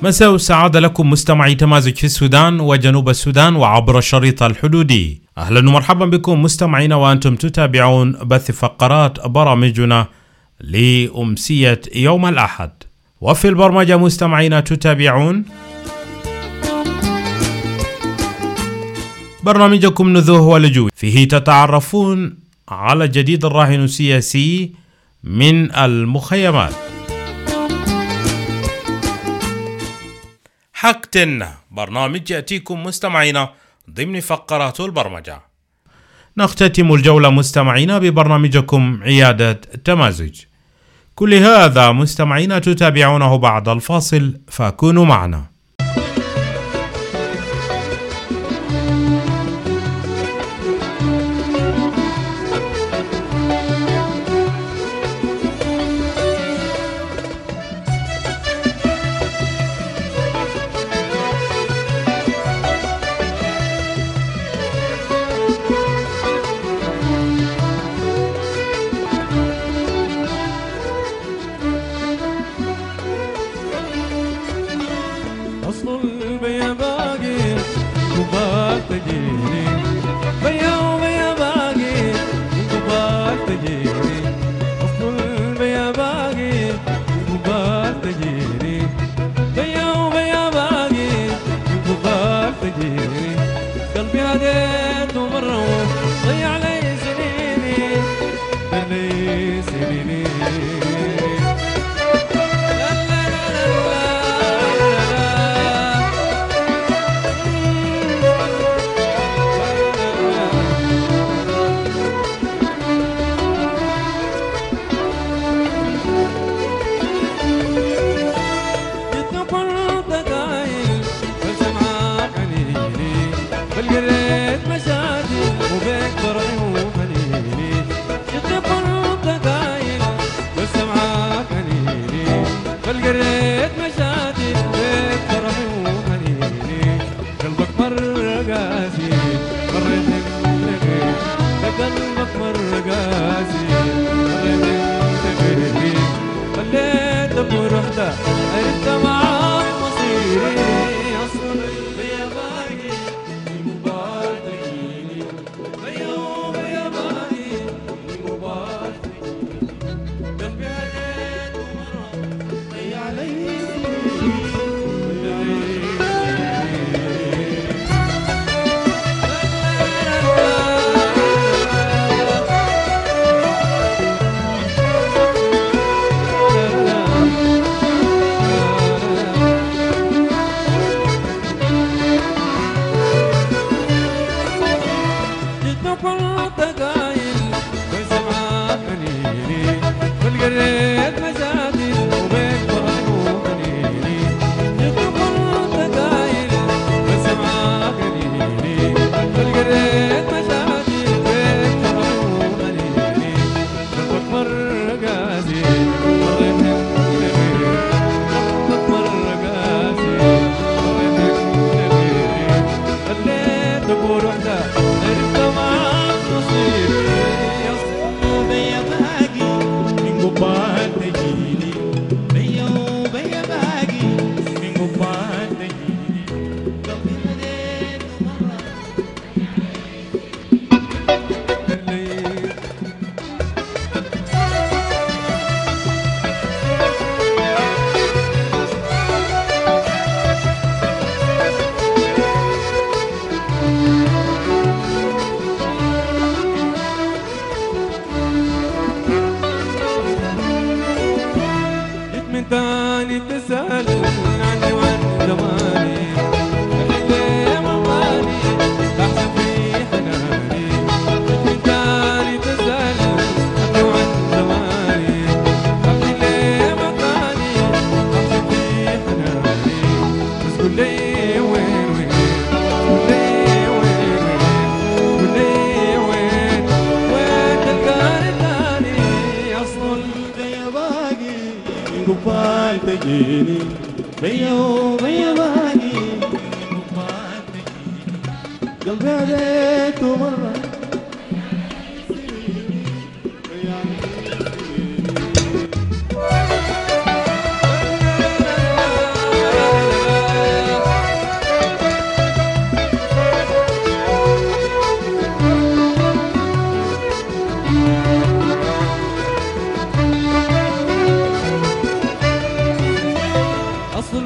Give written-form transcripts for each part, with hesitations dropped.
مساء السعادة لكم مستمعي تمازج في السودان وجنوب السودان وعبر الشريط الحدودي. أهلا ومرحبا بكم مستمعينا وأنتم تتابعون بث فقرات برامجنا لأمسية يوم الأحد. وفي البرمجة مستمعينا تتابعون برنامجكم نزوه ولجوء، فيه تتعرفون على جديد الراهن السياسي من المخيمات. حقتنا برنامج يأتيكم مستمعينا ضمن فقرات البرمجة. نختتم الجولة مستمعينا ببرنامجكم عيادة تمازج. كل هذا مستمعينا تتابعونه بعد الفاصل، فكونوا معنا.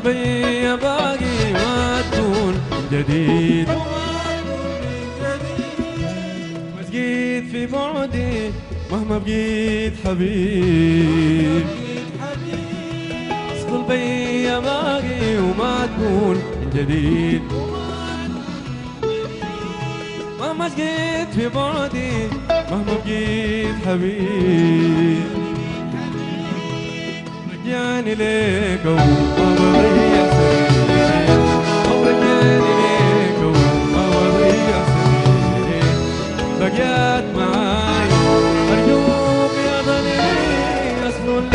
بيا باقي ما تكون جديد مسجيت في بعدي مهما بقيت حبيب اصل بيا باقي وما تكون جديد مهما بقيت في بعدي مهما بقيت حبيب رجعني ليك وما بضيع سنين رجعني ليك وما بضيع سنين بقيت معاي أرجوك يا ضني أصل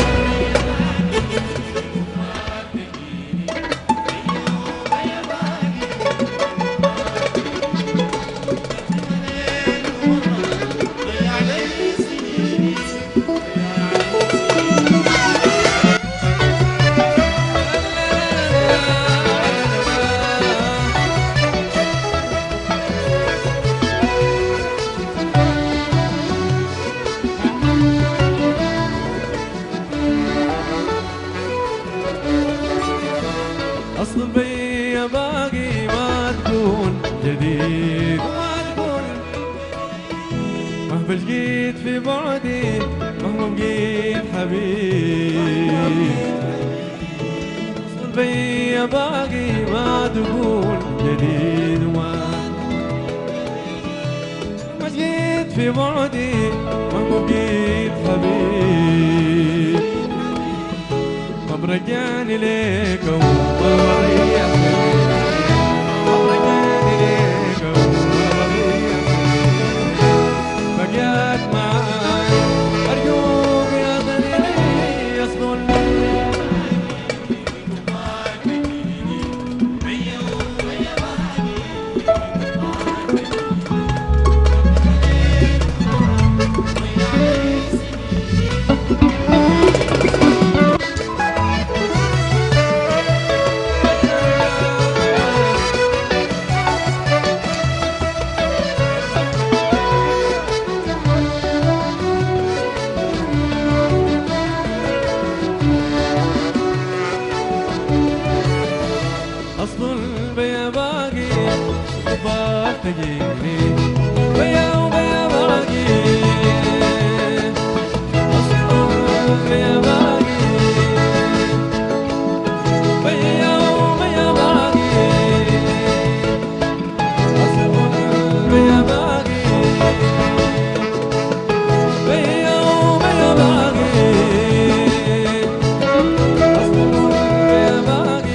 أصل بيا باقي ما تكون جديد مهما بقيت في بعدي مهما بقيت حبيب أصل بيا باقي ما تكون جديد مهما بقيت في بعدي مهما بقيت حبيب طب رجعني ليك وما بضيع طب رجعني ليك وما بضيع بقيت معاي أرجوك يا ضني أصل أصل بيا باقي وباك تجيني بيا وبيا باقي أصل بيا باقي بيا وبيا باقي أصل بيا باقي بيا وبيا باقي أصل بيا باقي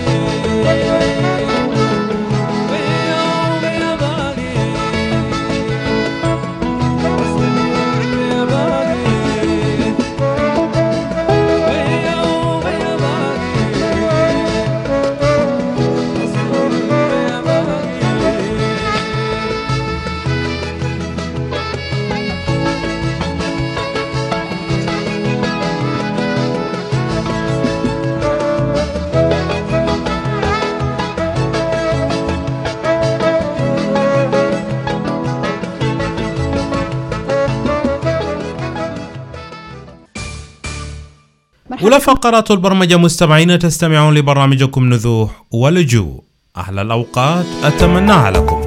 أولى فقرات البرمجة مستمعين، تستمعون لبرنامجكم نزوح ولجوء. أحلى الأوقات أتمناها لكم.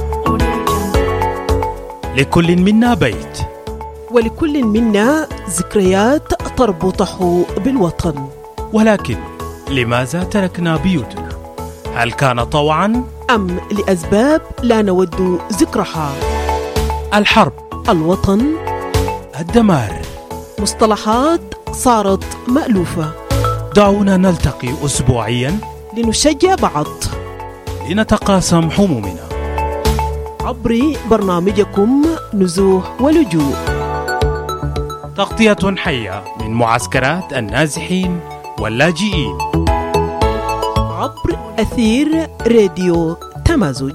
لكل منا بيت، ولكل منا ذكريات تربطه بالوطن، ولكن لماذا تركنا بيوتنا؟ هل كان طوعا أم لأسباب لا نود ذكرها؟ الحرب، الوطن، الدمار، مصطلحات صارت مألوفة. دعونا نلتقي أسبوعيا لنشجع بعض، لنتقاسم همومنا عبر برنامجكم نزوح ولجوء، تغطية حية من معسكرات النازحين واللاجئين عبر أثير راديو تمازج.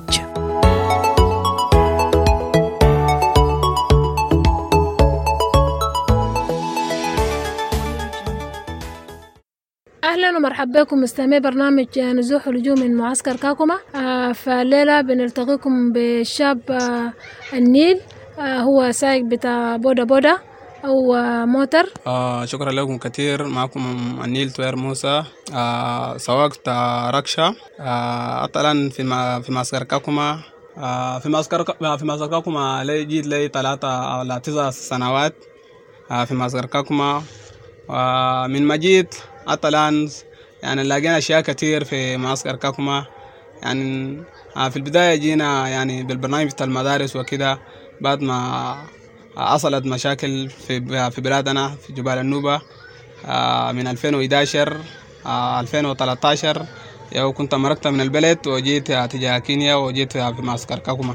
أهلا ومرحبا بكم مستمعي برنامج نزوح ولجوء من معسكر كاكوما. فالليلة بنلتقيكم بالشاب النيل، هو سايق بتاع بودا بودا، أو موتر؟ شكرا لكم كثير. معكم النيل توير موسى، سواق بتاع ركشة. الآن في معسكر كاكوما. في معسكر كاكوما جيت لي 3 أو 9 سنوات في معسكر كاكوما. من ما جيت حتى الآن يعني لقينا أشياء كثير في معسكر كاكوما. يعني في البداية جينا يعني بالبرنامج بتاع المدارس وكده، بعد ما حصلت مشاكل في بلادنا في جبال النوبة من 2011 2013. كنت مرقت من البلد وجيت تجاه كينيا وجيت في معسكر كاكوما.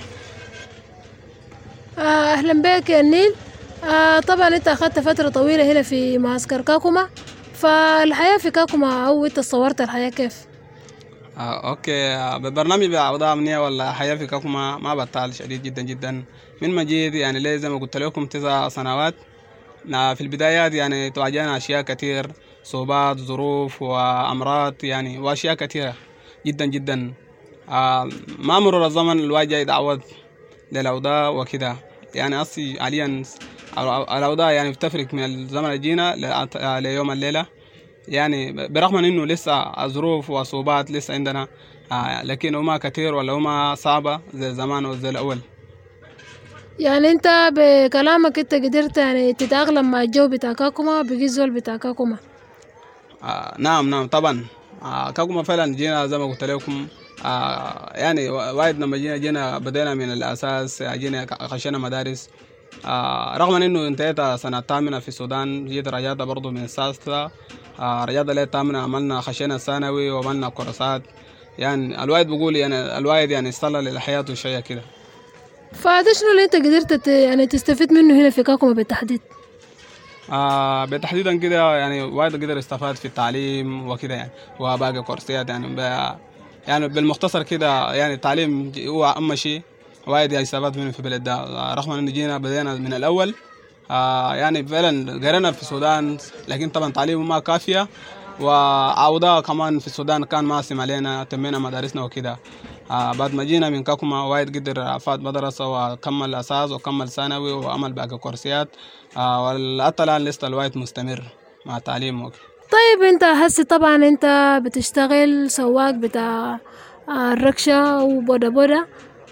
أهلا بك يا النيل. طبعا أنت أخذت فترة طويلة هنا في معسكر كاكوما، فالحياة في كاكوما أو أنت صورت الحياة كيف؟ اوكي، ببرنامج بأوضاع أمنية ولا حياة في كاكوما ما بطال شديد جدا جدا. من ما جيت يعني ليه زي ما قلت لكم 9 سنوات. في البدايات يعني تواجهنا أشياء كتير، صعوبات، ظروف وأمراض يعني وأشياء كثيرة جدا جدا. ما مرور الزمن الواجه يتعود للأوضاع وكده. يعني أصلي حاليا الأوضاع يعني بتفرق من الزمن اللي جينا ليوم الليلة. يعني برغم من انه لسه ظروف وصعوبات لسه عندنا، لكن هما كتير ولا هما صعبة زي زمان وزي الأول. يعني أنت بكلامك أنت قدرت يعني تتأقلم مع الجو بتاع كاكوما بقي الزول بتاع كاكوما؟ نعم طبعا. كاكوما فعلا جينا زي ما قلت لكم. يعني وايد لما جينا بدينا من الأساس، جينا خشينا مدارس. رغم انه انتهيت سنة 8 في السودان، جيت رياضة برضو من السادسة. رياضة ليه 8 عملنا خشينا ثانوي وعملنا كورسات. يعني الواحد بيقول يعني الواحد يعني استلى للحياة شوية كده. فده شنو اللي انت قدرت يعني تستفيد منه هنا في كاكوما بالتحديد؟ بتحديدا كده يعني واحد قدر يستفاد في التعليم وكده يعني، وباقي كورسات يعني يعني بالمختصر كده يعني التعليم هو أهم شيء واحد يستفاد منه في بلد ده. رغم انه جينا بدينا من الأول، يعني فعلا قرينا في السودان، لكن طبعا تعليمه ما كافية، وعودة كمان في السودان كان ماسم علينا، تمينا مدارسنا وكده. بعد ما جينا من كاكوما وايد قدر فات مدرسة وكمل أساس وكمل ثانوي وعمل باقي كورسات. وحتى الآن لسه الوايد مستمر مع التعليم وكده. طيب انت هسي طبعا انت بتشتغل سواق بتاع الركشة وبودا بودا،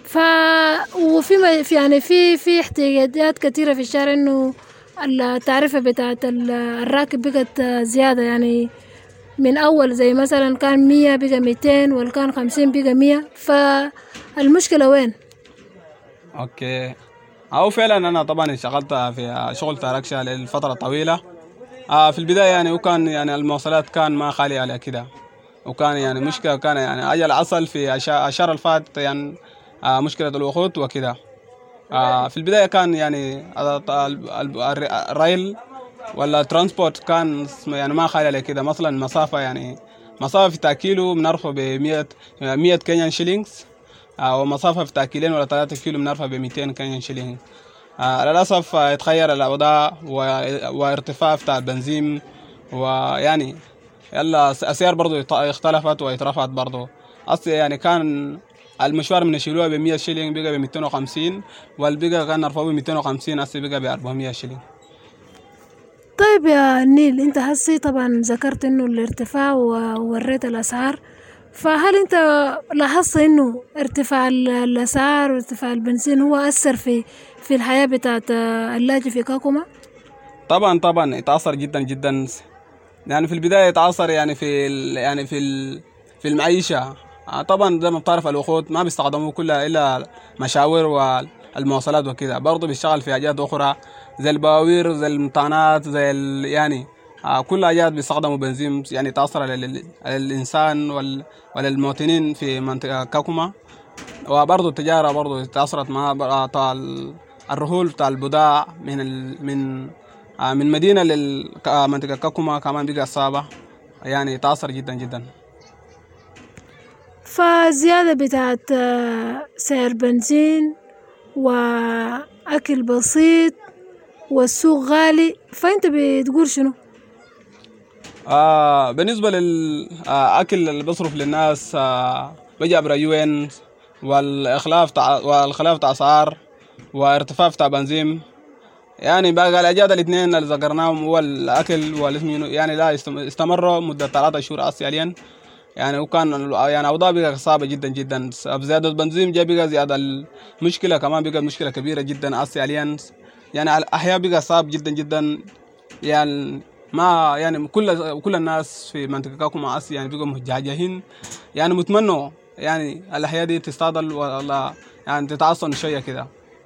وفي يعني في احتياجات كثيرة في الشارع، انه التعرفة بتاعت الراكب بقت زيادة، يعني من أول زي مثلا كان 100 بقى 200 ولا كان 50 بقى 100، فالمشكلة وين؟ اوكي، أو فعلا أنا طبعا اشتغلت في شغل ركشة لفترة طويلة. في البداية يعني وكان يعني المواصلات كان ما خالية على كده، وكان يعني مشكلة، كان يعني أجل عصل في الشهر الفات يعني مشكلة الوقود وكده. في البداية كان يعني الريل ولا ترانسبورت كان يعني ما خالي على كده. مثلا مسافة يعني مسافة في تاكيلو بنرفع ب 100 كينيان شيلينغز، ومسافة في تاكيلين ولا 3 كيلو بنرفع ب 200 كينيان شيلينغز. للأسف يتغير الأوضاع وارتفاع بتاع البنزين، ويعني يلا الأسعار برضو اختلفت واترفعت برضو. أصلا يعني كان المشوار من الشلوة ب 100 شيلينغ بقى ب 250، والبقى كان نرفعه ب 250، أصلا بقى ب 400 شيلينغ. طيب يا نيل، انت هسي طبعا ذكرت انه الارتفاع ووريت الأسعار، فهل انت لاحظت انه ارتفاع الأسعار وارتفاع البنزين هو أثر في الحياة بتاعت اللاجئ في كاكوما؟ طبعا يتأثر جدا جدا. يعني في البداية يتأثر يعني في المعيشة. طبعا زي ما بتعرف الوقود ما بيستخدموه كلها إلا مشاوير والمواصلات وكده، برضه بيشتغل في حاجات أخرى زي البواوير زي المطانات زي يعني كل حاجات بيستخدموا بنزين. يعني تأثر على الإنسان والمواطنين في منطقة كاكوما. وبرضه التجارة برضه تأثرت مع الرحول بتاع البضاعة من مدينة لمنطقة كاكوما كمان بقى صعبة، يعني تأثر جدا جدا. فالزيادة بتاعت سعر بنزين وأكل بسيط والسوق غالي، فأنت بتقول شنو؟ بالنسبة للأكل اللي بصرف للناس بجي عبر UN والخلاف تاع أسعار وارتفاع تاع بنزين. يعني بقى الأجازة الاثنين اللي ذكرناهم هو الأكل والاسم يعني لا استمر مدة 3 شهور أصليا يعني. وكان يعني أوضاع بقى صعبة جدا جدا، زيادة البنزين جاء بقى زيادة المشكلة كمان بقى مشكلة كبيرة جدا أصليا يعني. الأحياء بقى صعب جدا جدا يعني. ما يعني كل الناس في منطقة كاكوما أصلي يعني بقوا مجهجهين يعني متمنوا يعني الأحياء دي تستعدل ولا يعني تتعصن شوية كده.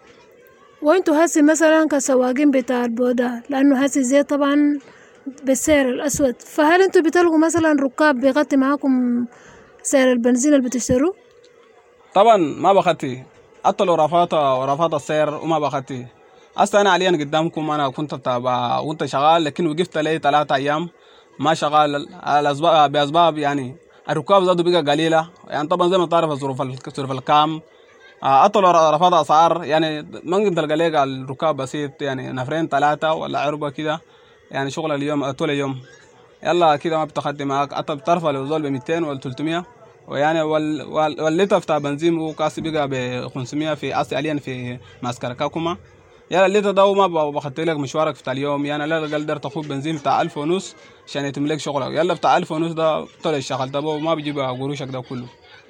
وانتوا هسي مثلا كسواقين بتاع البودة، لأنه هسي زي طبعا بالسعر الأسود، فهل انتوا بتلقوا مثلا ركاب بيغطي معاكم سعر البنزين اللي بتشتروه؟ طبعا ما بخطي، حتى لو رفعت السعر وما بخطي. أصلا أنا حاليا قدامكم أنا كنت شغال، لكن وقفت لي 3 أيام ما شغال بأسباب يعني الركاب زادوا بقى قليلة يعني. طبعا زي ما تعرف ظروف الكام، حتى لو رفعت أسعار يعني ممكن تلقى لك الركاب بسيط يعني 2 3 ولا 4 كده يعني. شغل اليوم طول اليوم يلا كده ما بتخدم معاك، حتى بترفع لو زول ب 200 ولا 300 ويعني والليتر بتاع بنزين هو كاسي بقى ب 500 في أصلي حاليا في معسكر كاكوما. يلا الليتر ده ما بخطي لك مشوارك بتاع اليوم يعني. لا قدر تاخد بنزين بتاع 1500 عشان يتم لك شغلك. يلا بتاع 1500 ده طول الشغل ده ما بيجيب قروشك ده كله.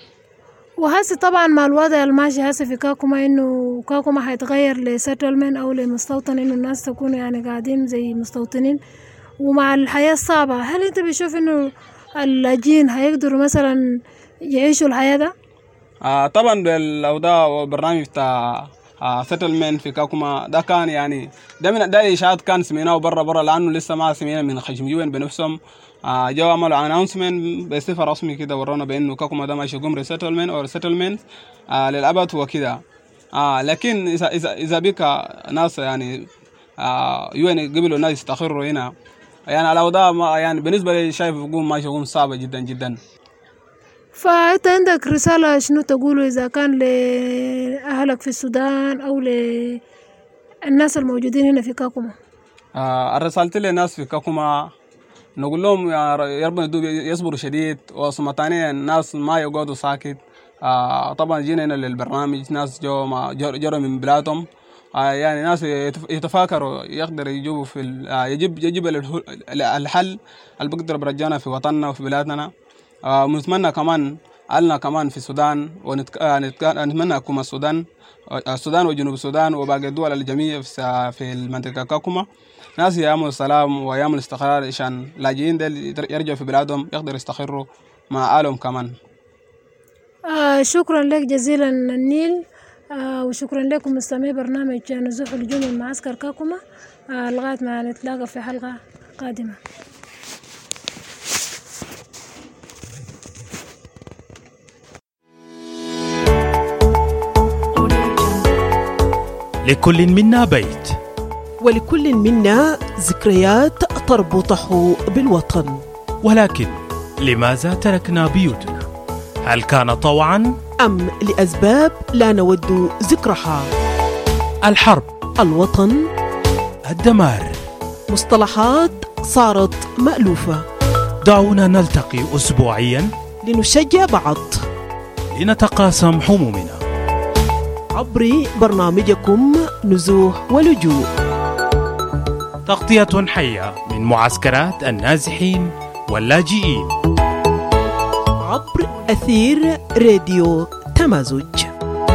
وهسي طبعا مع الوضع الماشي هسي في كاكوما انه كاكوما حيتغير لسيتلمنت او لمستوطن، انه الناس تكون يعني قاعدين زي مستوطنين ومع الحياة الصعبة، هل انت بيشوف انه اللاجئين هيقدروا مثلا يعيشوا الحياة ده؟ طبعا لو ده برنامج بتاع سيتلمنت في كاكوما ده كان يعني ده إشاعات كان سميناه برا لأنه لسه ما سمينا من خشم يوين بنفسهم. جو عملوا اناونسمنت بصفة رسمي كده ورونا بأنه كاكوما ده ماشي يقوم ريسيتلمنت أو ريسيتلمنت للأبد وكده. لكن إذا بك ناس يعني يوين قبلوا الناس يستقروا هنا يعني على وضع يعني بالنسبة لي شايف يقوم ماشي يقوم صعبة جدا جدا. فأنت عندك رسالة شنو تقولوا إذا كان لأهلك في السودان أو للناس الموجودين هنا في كاكوما؟ الرسالة للناس في كاكوما نقول لهم يا رب يصبروا شديد، وصمة تانية الناس ما يقعدوا ساكت. طبعا جينا هنا للبرنامج ناس جروا من بلادهم يعني ناس يتفاكروا يقدر يجيبوا في يجيب الحل اللي بقدر برجعنا في وطننا وفي بلادنا. ونتمنى كمان قالنا كمان في السودان ونتمنى كما السودان وجنوب السودان وباقي الدول الجميع في المنطقة كاكوما ناس يعملوا السلام ويعملوا الاستقرار عشان لاجئين دل يرجعوا في بلادهم يقدروا يستقروا مع أهلهم كمان. شكرا لك جزيلا النيل، وشكرا لكم مستمعي برنامج نزوح الهجوم من معسكر كاكوما. لغاية ما نتلاقى في حلقة قادمة. لكل منا بيت، ولكل منا ذكريات تربطه بالوطن، ولكن لماذا تركنا بيوتنا؟ هل كان طوعا أم لأسباب لا نود ذكرها؟ الحرب، الوطن، الدمار، مصطلحات صارت مألوفة. دعونا نلتقي أسبوعيا لنشجع بعض، لنتقاسم همومنا عبر برنامجكم نزوح ولجوء، تغطية حية من معسكرات النازحين واللاجئين عبر أثير راديو تمازج.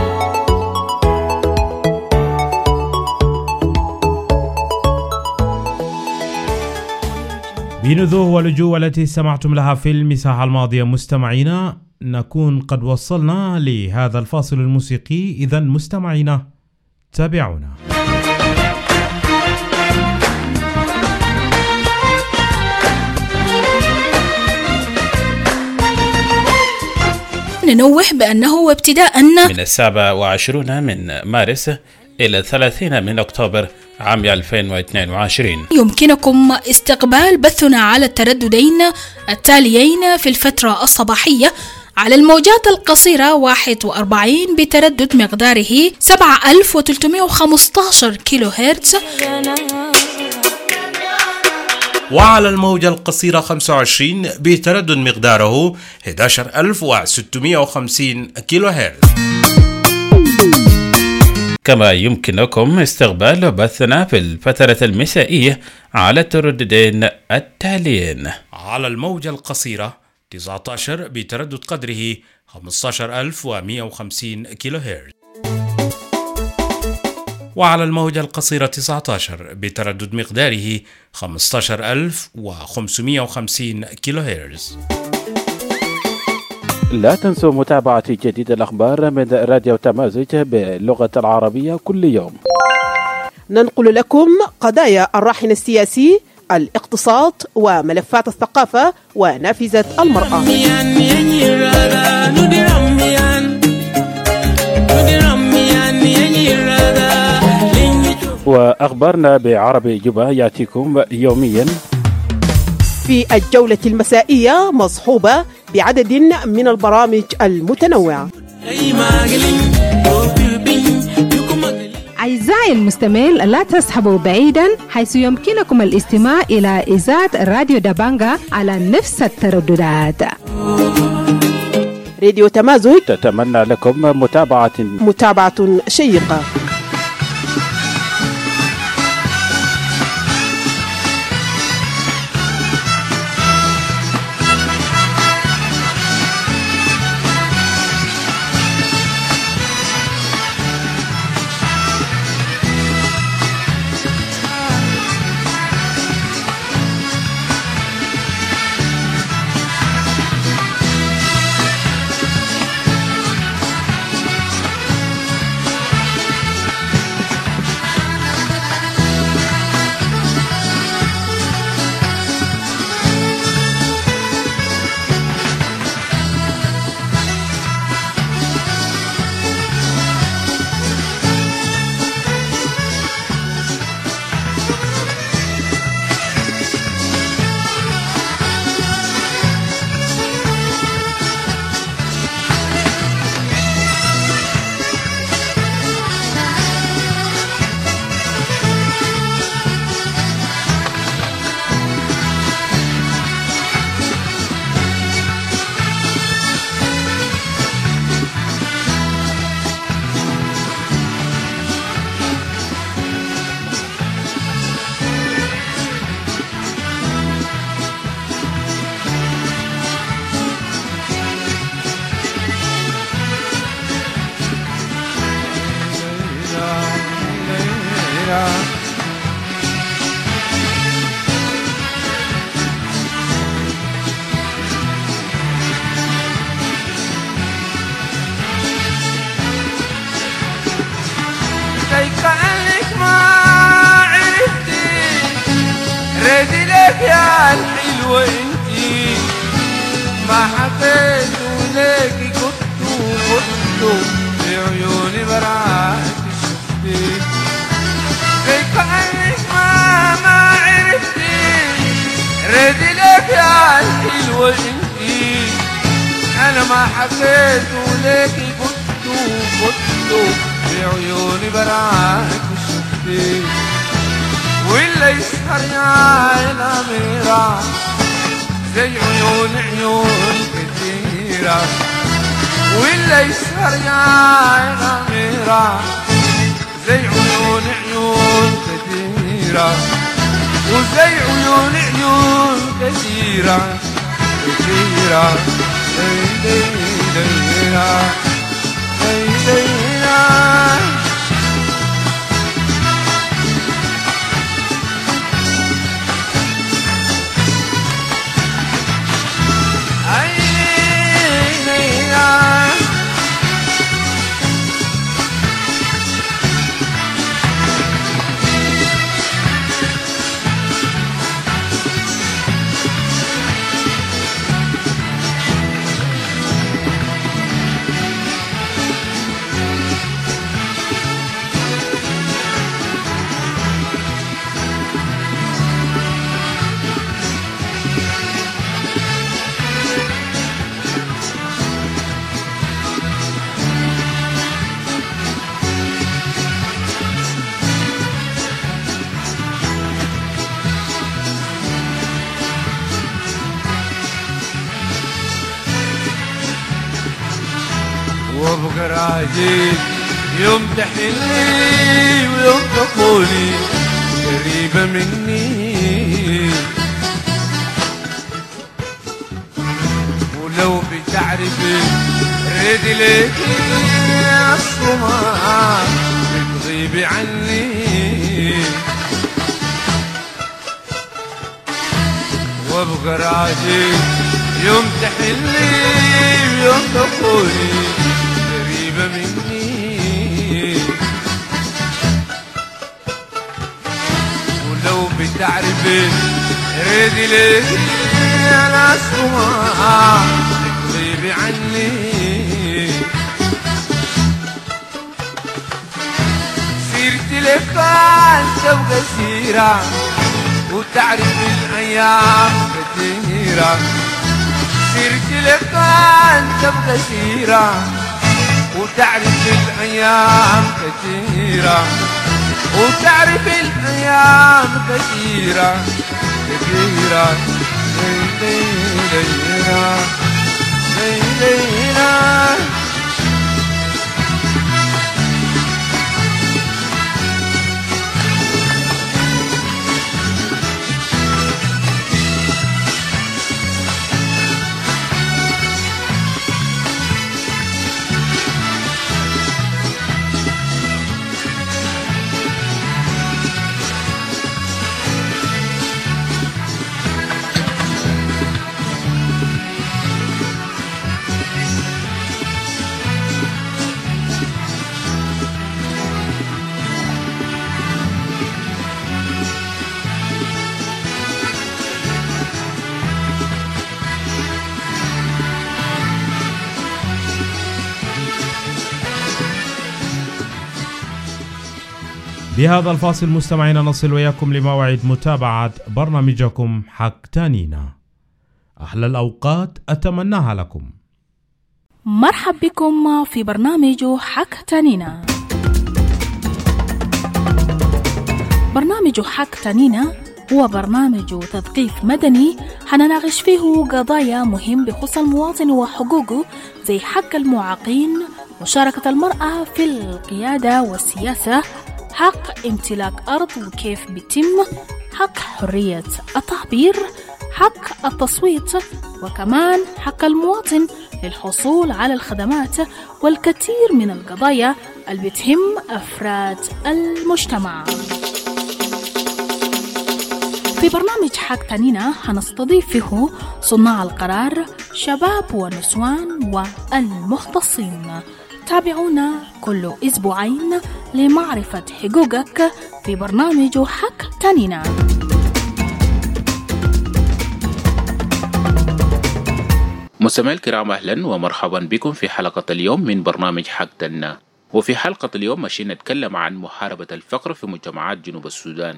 بنذوح ولجوء التي استمعتم لها في المساحة الماضية مستمعينا نكون قد وصلنا لهذا الفاصل الموسيقي. إذن مستمعينا تابعونا. ننوه بأنه ابتداء من 27 من مارس إلى 30 من أكتوبر عام 2022 يمكنكم استقبال بثنا على الترددين التاليين في الفترة الصباحية على الموجات القصيرة 41 بتردد مقداره 7315 كيلو هرتز، وعلى الموجة القصيرة 25 بتردد مقداره 11650 كيلو هرتز. كما يمكنكم استقبال بثنا في الفترة المسائية على الترددين التاليين: على الموجة القصيرة 19 بتردد قدره 15150 كيلو هرتز، وعلى الموجة القصيرة 19 بتردد مقداره 15550 كيلو هرتز. لا تنسوا متابعة جديد الأخبار من راديو تمازج باللغة العربية كل يوم. ننقل لكم قضايا الراحن السياسي، الاقتصاد، وملفات الثقافة ونافذة المرأة. وأخبارنا بعربي جبا يأتيكم يوميا في الجولة المسائية، مصحوبة بعدد من البرامج المتنوعة. أعزائي المستمعين، لا تسحبوا بعيدا، حيث يمكنكم الاستماع إلى إذاعة راديو دابانغا على نفس الترددات. راديو تمازج تتمنى لكم متابعة شيقة. يا الحلوة انتي ما حكيت وليكي كنتو بعيوني براك شفتي زي كأنك ما عرفتي ردي لك يا الحلوة انتي انا ما حكيت وليكي كنتو بعيوني براك شفتي واللي يسهر يا الأميرة زي عيون كتيرة واللي يسهر يا الأميرة زي عيون كتيرة وزي عيون كتيرة كتيرة ليلة ليلة وبقراجي يوم تحلي ويوم تقولي قريبة مني، ولو بتعرفي ريدي ليكي أصلا بتغيبي عني، وابقى راجي يوم تحلي ويوم تقولي قريبة مني، ولو بتعرفي ريدي ليكي أنا أسمع بتغيبي عني، سيرتي لك أنت تبقى سيرة وتعرف الأيام كثيرة، سيرتي لك أنت تبقى سيرة وتعرف الأيام كثيرة، وتعرف الأيام كثيرة كثيرة ليلة ليلة. بهذا الفاصل مستمعينا نصل وياكم لموعد متابعة برنامجكم حق تانينا. أحلى الأوقات أتمناها لكم. مرحب بكم في برنامج حق تانينا. برنامج حق تانينا هو برنامج تثقيف مدني حنناقش فيه قضايا مهم بخصوص المواطن وحقوقه، زي حق المعاقين، مشاركة المرأة في القيادة والسياسة، حق امتلاك أرض وكيف بيتم، حق حرية التعبير، حق التصويت، وكمان حق المواطن للحصول على الخدمات، والكثير من القضايا اللي بتهم أفراد المجتمع. في برنامج حق تانينا هنستضيف فيه صناع القرار، شباب ونسوان والمختصين. تابعونا كل أسبوعين لمعرفة حقوقك في برنامج حق تانينا. مستمعي الكرام، أهلا ومرحبا بكم في حلقة اليوم من برنامج حق تانينا. وفي حلقة اليوم ماشيين نتكلم عن محاربة الفقر في مجتمعات جنوب السودان.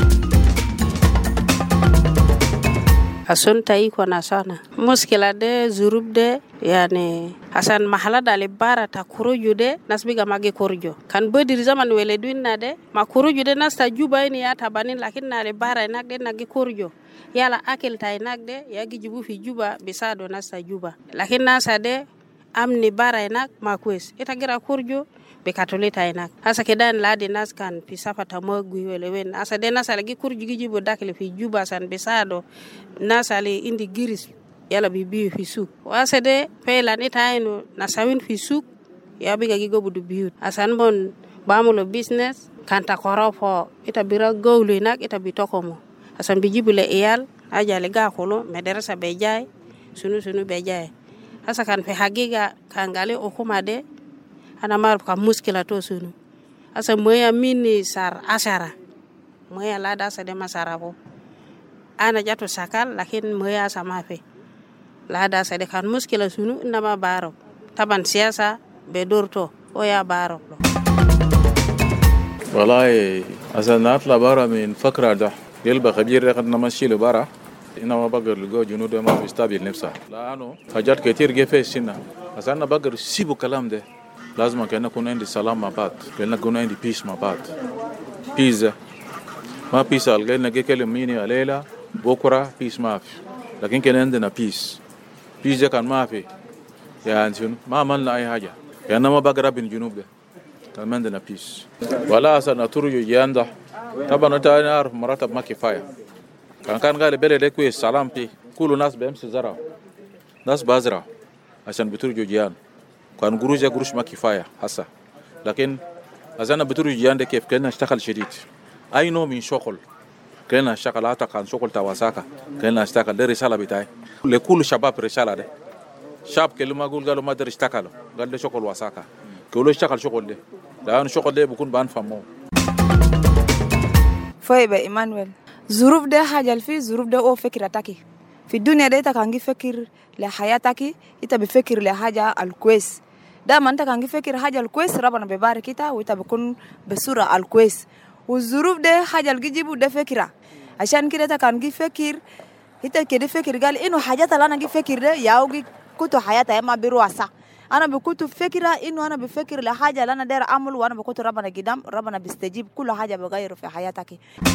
Asun tai kona sana muskila de zurub de yani hasan mahala dale bara ta kuruju de nasbiga mage kurjo kan bodir zaman wele duinna de ma kuruju de nasta juba ini ya tabanin lakin nale bara nak de nage kurjo yala akil tay nak de yagi jubu fi juba bisado nasta juba lakin nasa de amni bara nak makwes itagira kurjo be katolita inak asa kedan ladi nas kan pisafa tamogui wele wen asa de nasa lagi kurju gijibo dakle fi juba san besado nasa le indi giris yala bibi fi suk asa de pelan itaino nasawin fi suk ya biga gigo budu biut asan bon bamulo business kan ta korofo ita bira gowle nak ita bitokomo asan bijibule iyal ajale ga kholo mederasa bejay sunu bejay asa kan fe hagiga kangale okuma de ana mar ka muskila to sunu asa moya mini sar ashara moya lada asa de masarabo ana jato sakal lakin moya sama fe lada asa de kan muskila sunu ndama baro taban siasa be dorto oya baro والله عشان نطلع برا من فكرة ده يلبى خبير قد نمشي له برا إنما بقر لقوا جنود ما بيستقبل نفسه لأنه حاجات كتير جه في السنة عشان بقر سيبوا كلام ده لازم كنا نكون عندي سلام مع بعض كنا نكون عندي بيس مع بعض بيس ما بيس الجيل نجي كلام ميني عليلا بكرة بيس ما في لكن كنا عندنا بيس كان ما في يعني ما عملنا أي حاجة يعني ما بقرب من جنوب ده كان ما عندنا بيس ولا أصلا ترجو جيان ده طبعا أنت عارف مرتب ما كفاية كان قال بلد كويس سلام فيه كل الناس بيمشي زرع ناس بازرع عشان بترجو جيان كان قروش ما كفاية هسه لكن أنا بترجو جيان ده كيف كنا نشتغل شديد أي نوع من شغل كنا نشتغل حتى كان شغل تواساكا كنا نشتغل ده رسالة بتاعي لكل شباب رسالة ده شاب كل ما أقول قالوا ما در اشتغلوا قال ده شغل واساكا كله اشتغل شغل ده لأن شغل ده بيكون بانفهمه فايبة إيمانويل ظروف ده حاجة في ظروف ده أو فكرتك في الدنيا ده تكانجي فكر لحياتك إنت بفكر لحاجة الكويس ده ما أنت كانجي فكر حاجة الكويس ربنا بيبارك إنت وإنت بكون بصورة الكويس والظروف ده حاجة اللي جيبوا ده فكرة عشان كده تكانجي فكر إنت كده فكر قال إنه حاجات اللي أنا جي فكر ده ياوجي كتو حياتي ما بيرواسا أنا بكتب فكرة إنه أنا بفكر لحاجة اللي أنا داير أعمل وأنا بكتب ربنا قدام ربنا بيستجيب كل حاجة بغيره في حياتك.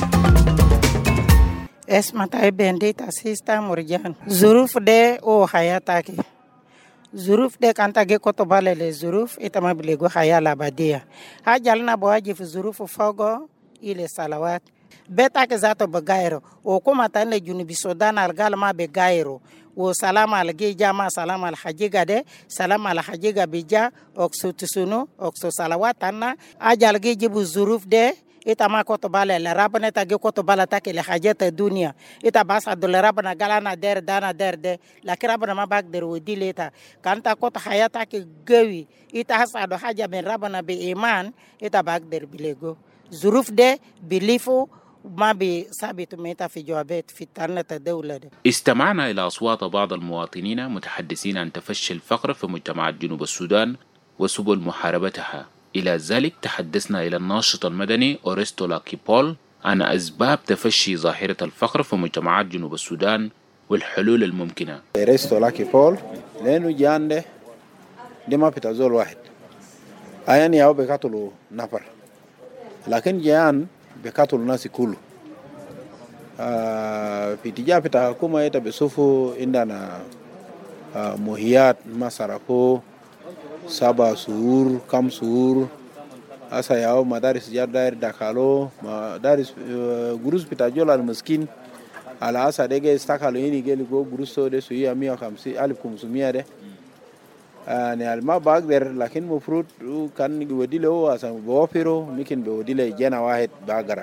اسمع طيب بنديت أسيستا مرجان ظروف ده أو حياتك ظروف ده كانت جي كتب على الظروف إتما بلغو حياة الأبدية حاجة لنا بواجه في ظروف فوقه إلى الصلوات بيتك ذاته بغيره وكما تاني جنوب السودان الغال ما بغيره وسلام على جامع سلام على حجيجة ده سلام على حجيجة بيجا أكسو تسونو أكسو صلوات أنا أجل جيبو الظروف ده إتا ما كتبالة لربنا تجي كتبالة تاكي لحاجات الدنيا إتا بس عدو لربنا قالنا دير دانا دير ده لكن ربنا ما بقدر ودي ليتا كانت كت حياتك قوي إتا حسادو حاجة من ربنا بإيمان إتا بقدر بلغو ظروف ده بليفو ما بثابت ميتا في جوابات في تارنة الدولة ده. استمعنا إلى أصوات بعض المواطنين متحدثين عن تفشي الفقر في مجتمعات جنوب السودان وسبل محاربتها. إلى ذلك تحدثنا إلى الناشط المدني أورستو لاكيبول عن أسباب تفشي ظاهرة الفقر في مجتمعات جنوب السودان والحلول الممكنة. أورستو لاكيبول لأنه جان ده ما بتزول واحد أيان ياو بيقاتلوا نفر لكن جان بيقاتلوا الناس كله في تجاه بتاعكم أيتا بيشوفوا عندنا مهيات ما سرقوا 7 شهور كم شهور asa yao madaris jadair dakalo madaris gurus pitajola almiskin ala asa dege stakalo ini geli go guruso de suya 150,000 de ne alma bagder lakin mufrut kan وديله asa bofiro mikin be وديله jana واحد bagara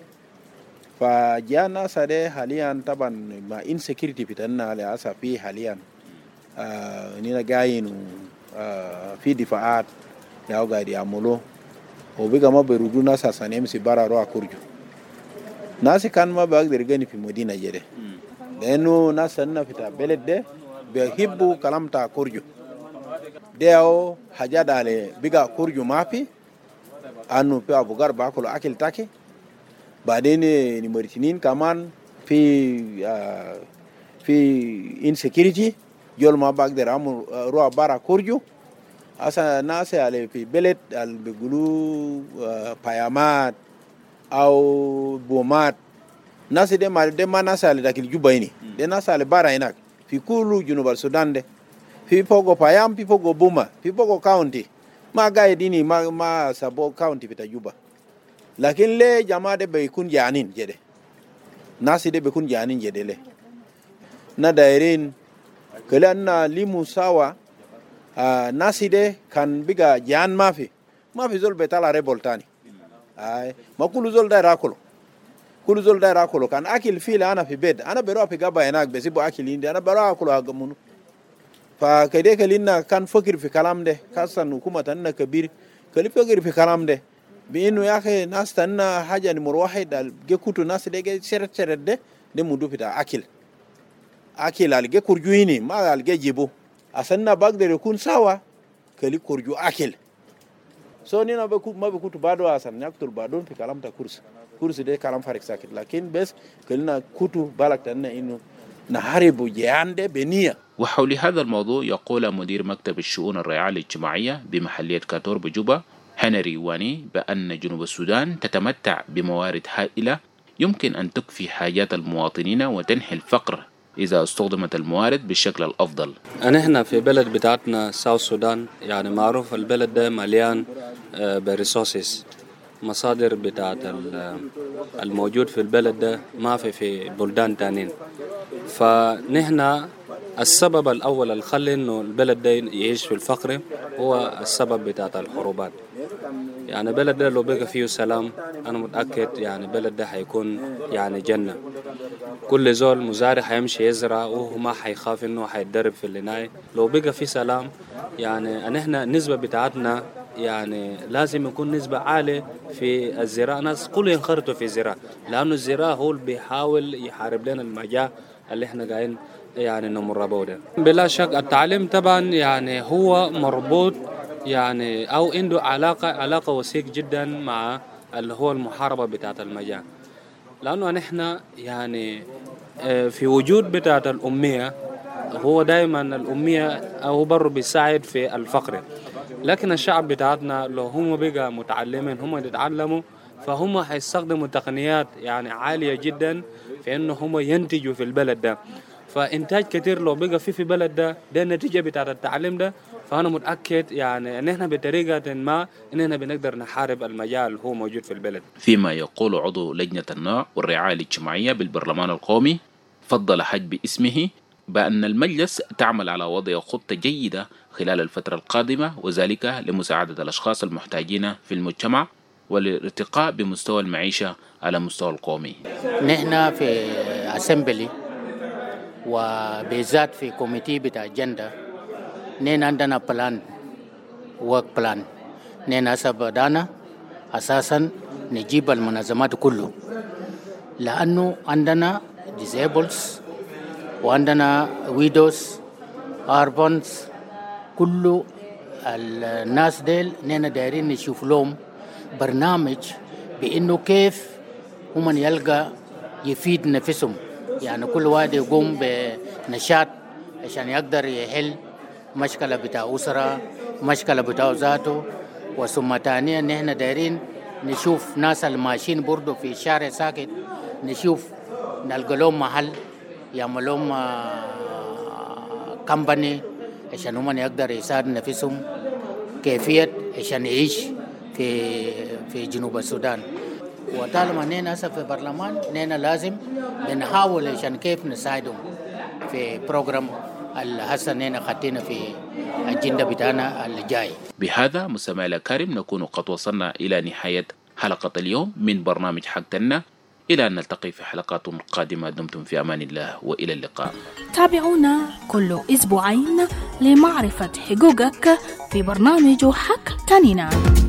فجانا سده حاليا طبعا ما insecurity pitana ala asa fi حاليا nina gayin في دفاعات ياو غادي يعملوا وبيغا ما بيردوا ناس عشان يمشي برا روح كورجو ناس كان ما بقدر يغني في مدينة جده لأنه ناس هنا في البلد ده بيحبوا كلام تاع كورجو ده أو حاجات على بيغا كورجو ما في أنو في أبو غار باكل أكل تاكي بعدين نمرتين كمان في insecurity يول ما بقدر أعمل روح برا كورجو asa nasi ale fi belet al bigulu payamat au bomat nasi de ma nasi ale dakil jubaini de nasi ale bara inak fi kulu junubal sudan de fi pogo payam fi pogo buma fi pogo county ma gaay dini ma sabo county fita juba lakin le jama de be kun janin jede nasi de be kun janin jede le na dairin kala na limu sawa nasi de kan biga jan mafi zol betala revoltani ay makulu zol da rakolo kan akil fila ana fi bed ana bero fi gaba enak besibo akil indi ana bero akolo agamunu fa kede kalina kan fakir fi kalam de kasan hukuma tanna kabir kali fakir fi kalam de bi inu yake nas tanna haja ni mur wahid al ge kutu nas de ge seret de mudu fita akil al ge kurjuini ma al ge jibu asanna bagdar yakun sawa kali kurju akil so ni na ma bekutu bado asan yaktul badon fi kalam ta kursi de kalam farik sakit lakin bes kalina kutu balak tanna inu نحارب جيان ده بنية. وحول هذا الموضوع يقول مدير مكتب الشؤون الرعاية الاجتماعية بمحلية كاتور بجوبا هنري واني بأن جنوب السودان تتمتع بموارد هائلة يمكن أن تكفي حاجات المواطنين وتنحي الفقر إذا استخدمت الموارد بالشكل الأفضل. أنا هنا في بلد بتاعتنا ساوث السودان يعني معروف البلد ده مليان بريسورسز، مصادر بتاعت الموجود في البلد ده ما في بلدان تانين. فنحن السبب الأول اللي خلى إنه البلد ده يعيش في الفقر هو السبب بتاعت الحروبات. يعني بلد ده لو بقى فيه سلام أنا متأكد يعني بلد ده هيكون يعني جنة. كل زول مزارع هيمشي يزرع وهو ما هيخاف إنه هيتدرب في العناية. لو بقى فيه سلام يعني نحن النسبة بتاعتنا يعني لازم يكون نسبة عالية في الزراعة. ناس كله ينخرطوا في الزراعة، لأنه الزراعة هو اللي بيحاول يحارب لنا المجاعة اللي احنا قاعدين يعني نمر بوده. بلا شك التعليم طبعا يعني هو مربوط يعني أو عنده علاقة وثيقة جدا مع اللي هو المحاربة بتاعت المجاعة، لأنه نحن يعني في وجود بتاعت الأمية هو دائما الأمية أو برضه بيساعد في الفقر. لكن الشعب بتاعتنا لو هم بقى متعلمين هم يتعلموا فهم هيستخدموا تقنيات يعني عالية جدا في إنه هم ينتجوا في البلد ده. فإنتاج كتير لو بقى في بلد ده النتيجة بتاعت التعليم ده. فأنا متأكد يعني إن إحنا بطريقة ما إن إحنا بنقدر نحارب المجال اللي هو موجود في البلد. فيما يقول عضو لجنة النوع والرعاية الاجتماعية بالبرلمان القومي فضل حج باسمه بأن المجلس تعمل على وضع خطة جيدة خلال الفترة القادمة، وذلك لمساعدة الأشخاص المحتاجين في المجتمع والارتقاء بمستوى المعيشة على مستوى القومي. نحن في أسمبلي وبالذات في كوميتي بتاع جندة نحن عندنا بلان ورك بلان. نحن بدأنا أساسا نجيب المنظمات كله، لأنه عندنا disables وعندنا widows orphans كل الناس ديل نحن دايرين نشوف لهم برنامج بإنه كيف هم يلقى يفيد نفسهم. يعني كل واحد يقوم بنشاط عشان يقدر يحل مشكلة بتاع أسرة، مشكلة بتاع ذاته. وثم ثانيا نحن دايرين نشوف ناس الماشين برضو في شارع ساكت، نشوف نلقى لهم محل يعمل لهم كمباني عشان هم يقدر يساعد نفسهم كيفية عشان يعيش في جنوب السودان. وطالما نحن في البرلمان نحن لازم نحاول عشان كيف نساعدهم في بروجرام الهسه نحن خدينا في الأجندة بتاعنا الجاي. بهذا مستمعي الكرام نكون قد وصلنا إلى نهاية حلقة اليوم من برنامج حقتنا. إلى أن نلتقي في حلقات قادمة. دمتم في أمان الله وإلى اللقاء. تابعونا كل أسبوعين لمعرفة حقوقك في برنامج حق تانينا.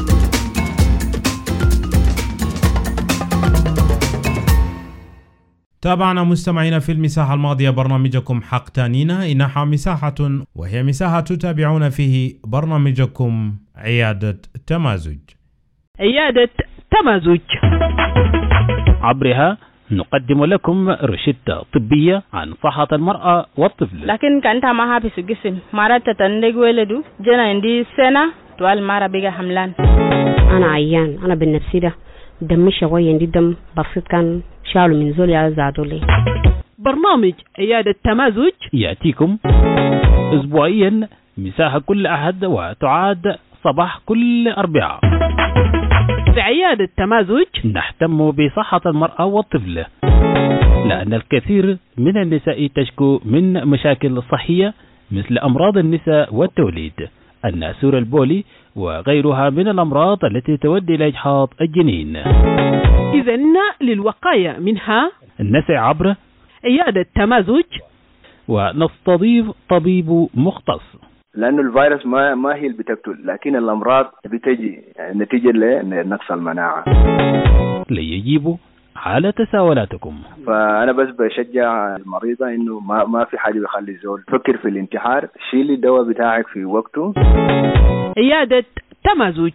تابعنا مستمعينا في المساحة الماضية برنامجكم حق تانينا، إنها مساحة وهي مساحة تتابعون فيه برنامجكم عيادة تمازج. عيادة تمازج عبرها نقدم لكم روشتة طبية عن صحة المرأة والطفل. لكن كانت معها في الجسم مرات تتنج ولده جنا عندي سنة طوال مرة بيجا حملان. أنا عيان، أنا بالنفسي ده دمي شوية عندي دم بسيط كان شالوا من زولي عزادوا لي. برنامج عيادة تمازج يأتيكم أسبوعيا مساحة كل أحد وتعاد صباح كل أربعاء. في عيادة تمازج نهتم بصحة المرأة والطفل، لأن الكثير من النساء تشكو من مشاكل صحية مثل أمراض النساء والتوليد، الناسور البولي وغيرها من الأمراض التي تؤدي إلى إجهاض الجنين. إذن للوقاية منها نسعى عبر عيادة تمازج ونستضيف طبيب مختص، لأنه الفيروس ما هي اللي بتقتل، لكن الأمراض بتجي نتيجة لنقص المناعة. ليجيبوا على تساؤلاتكم. فأنا بس بشجع المريضة إنه ما في حاجة بيخلي الزول تفكر في الانتحار، شيلي الدواء بتاعك في وقته. عيادة تمازج.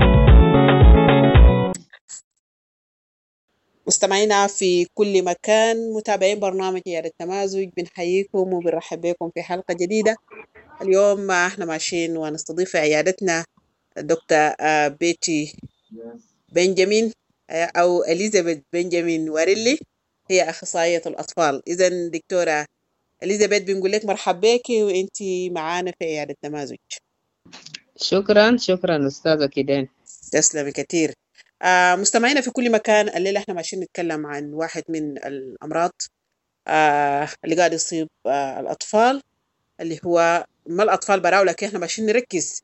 مستمعينا في كل مكان، متابعين برنامج عيادة تمازج، بنحييكم وبنرحب بكم في حلقة جديدة. اليوم احنا ماشيين ونستضيف في عيادتنا دكتور بيتي بنجامين أو إليزابيث بنجامين واريلي، هي أخصائية الأطفال. إذن دكتورة إليزابيث بنقول لك مرحب بك وإنتي معانا في عيادة تمازج. شكرا أستاذة كيدان. تسلمي كتير. مستمعينا في كل مكان، الليلة احنا ماشيين نتكلم عن واحد من الأمراض اللي قاعد يصيب الأطفال، اللي هو ما الأطفال براو، لكن احنا ماشيين نركز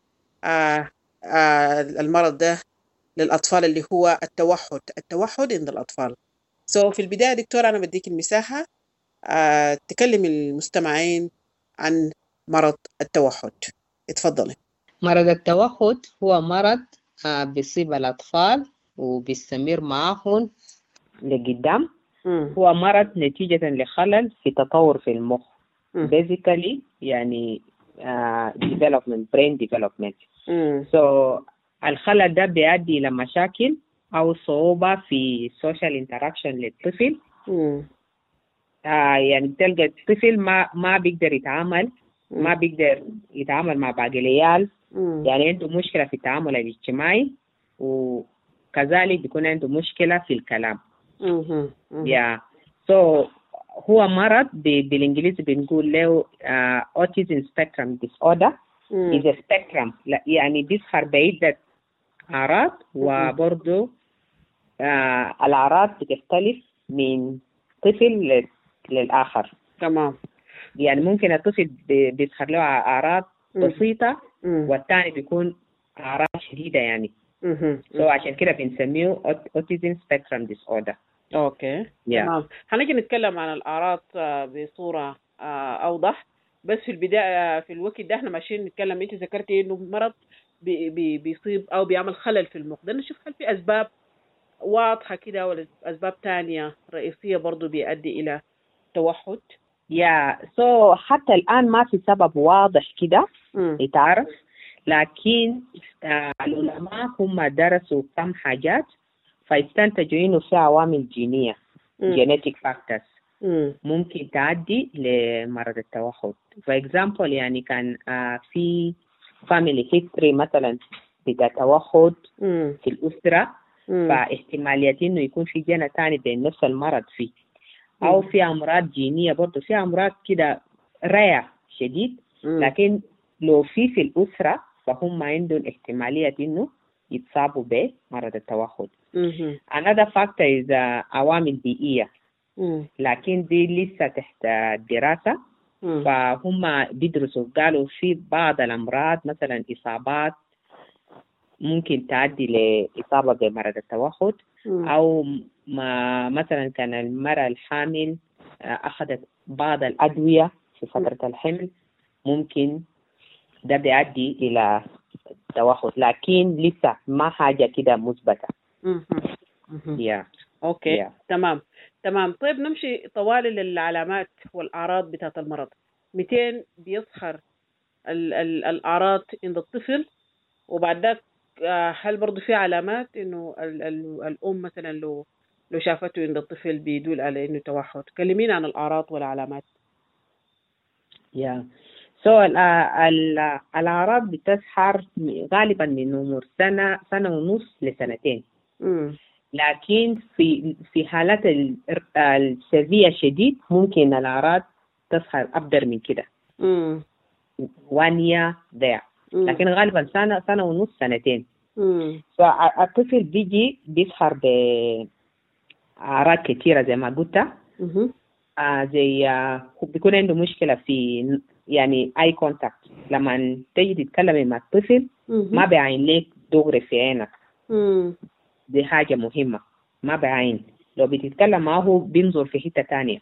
المرض ده للأطفال اللي هو التوحد عند الأطفال. في البداية دكتور أنا بديك المساحة تكلم المستمعين عن مرض التوحد. اتفضلي. مرض التوحد هو مرض بيصيب الأطفال وبيستمر معهم لقدام. هو مرض نتيجة لخلل في تطور في المخ. basically يعني brain development. الخلل ده بيؤدي إلى مشاكل أو صعوبة في social interaction للطفل. يعني تلقى الطفل ما بيقدر يتعامل مع باقي العيال. يعني عنده مشكلة في التعامل الاجتماعي، وكذلك بيكون عنده مشكلة في الكلام. هو مرض بالإنجليزي بنقول له autism spectrum disorder. is a spectrum، يعني بيظهر بعدة أعراض، وبرضه الأعراض بتختلف من طفل للآخر. تمام. يعني ممكن الطفل بيظهر له أعراض بسيطة والثاني بيكون أعراض شديدة يعني. عشان كده بنسميه autism spectrum disorder. اوكي. تمام. هنيجي نتكلم عن الأعراض بصورة أوضح، بس في البداية في الوقت ده احنا ماشيين نتكلم. انت ذكرتي انه مرض بيصيب او بيعمل خلل في المخ. ده نشوف هل في اسباب واضحة كده ولا اسباب تانية رئيسية برضو بيؤدي الى توحد؟ حتى الآن ما في سبب واضح كده يتعرف، لكن العلماء هم درسوا كم حاجات فاستنتجوا انه في عوامل جينية genetic factors ممكن تعدي لمرض التوحد. for example يعني كان في family history مثلا بتاع توحد في الأسرة، فاحتمالية انه يكون في جينة تاني بين نفس المرض فيه، او في امراض جينية برضو، في امراض كده ريع شديد لكن لو في الأسرة فهم عندهم احتمالية انه يتصابوا بمرض التوحد. another factor is عوامل بيئية، لكن دي لسه تحت الدراسة. فهم بيدرسوا قالوا في بعض الأمراض مثلا إصابات ممكن تؤدي لإصابة بمرض التوحد، أو مثلا كان المرأة الحامل أخذت بعض الأدوية في فترة الحمل ممكن ده بيؤدي إلى توحد، لكن لسه ما حاجة كده مثبتة. اوكي. تمام. طيب نمشي طوال للعلامات والأعراض بتاعت المرض. 200 بيظهر الأعراض عند الطفل، وبعد ذلك هل برضو في علامات إنه الأم مثلا لو شافته عند الطفل بيدل على إنه توحد؟ كلمينا عن الأعراض والعلامات. الأعراض بتظهر غالبا من عمر سنة ونص لسنتين. لكن في حالات السيفية شديد ممكن الأعراض تظهر أكبر من كده. 1 year there. لكن غالبا سنة ونص سنتين. فالطفل بيظهر بأعراض كثيرة زي ما قلت. زي بيكون عنده مشكلة في يعني اي كونتاكت، لما تيجي تتكلمي مع الطفل ما بيعين لك دغري في عينك. دي حاجة مهمة، ما بعين. لو بتتكلم معه بينظر في حتة تانية.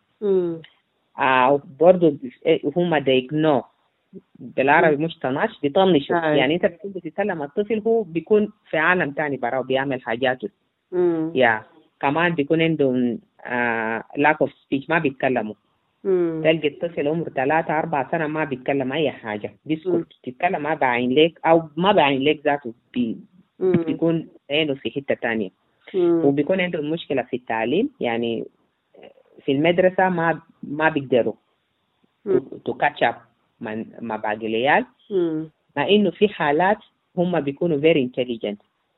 برضو هما دايجنو بالعربي مش طناش، بيطنشوا. يعني انت بتكون بتتكلم مع الطفل هو بيكون في عالم تاني براه بيعمل حاجاته. كمان بيكون عندهم lack of speech، ما بيتكلموا. تلقى الطفل عمره 3-4 سنة ما بيتكلم أي حاجة، بيسكت. تتكلم ما بعين لك أو ما بعين لك ذاته، بيكون عينه في حتة تانية. وبيكون عندهم مشكلة في التعليم، يعني في المدرسة ما بيقدروا to catch up مع باقي العيال، مع إنه في حالات هم بيكونوا very intelligent.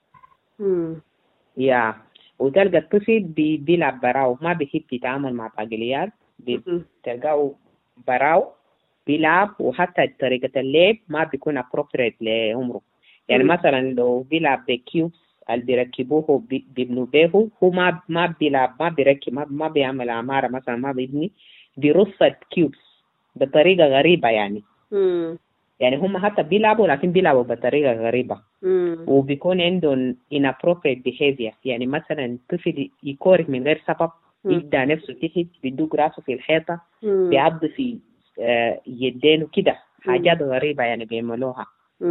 وتلقى الطفل بيلعب براو، ما بيحب يتعامل مع باقي العيال، تلقاه براو بيلعب، وحتى طريقة اللعب ما بيكون appropriate لعمره. يعني مثلا لو بيلعب بكيوبس اللي بيركبوه بيبنوا به هو ما بيلعب، ما بيركب، ما بيعمل عمارة مثلا، ما بيبني، بيرص الكيوبس بطريقة غريبة يعني. يعني هم حتى بيلعبوا لكن بيلعبوا بطريقة غريبة. وبيكون عندهم inappropriate behavior، يعني مثلا طفل يكورك من غير سبب، يدى نفسه تحت، بيدوق راسه في الحيطة، بيعض في يدينه كده، حاجات غريبة يعني بيعملوها.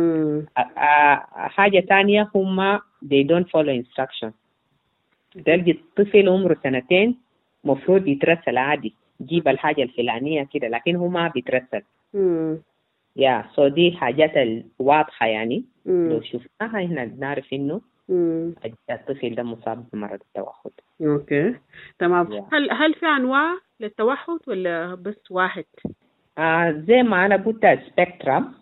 حاجة تانية هم they don't follow instruction. تلقي الطفل عمره 2 مفروض يترسل عادي، جيب الحاجة الفلانية كده، لكن هو ما بيترسل. so دي حاجات الواضحة يعني. لو شفناها هنا نعرف إنه الطفل ده مصاب بمرض التوحد. اوكي تمام. هل في أنواع للتوحد ولا بس واحد؟ زي ما أنا قلت سبيكترم.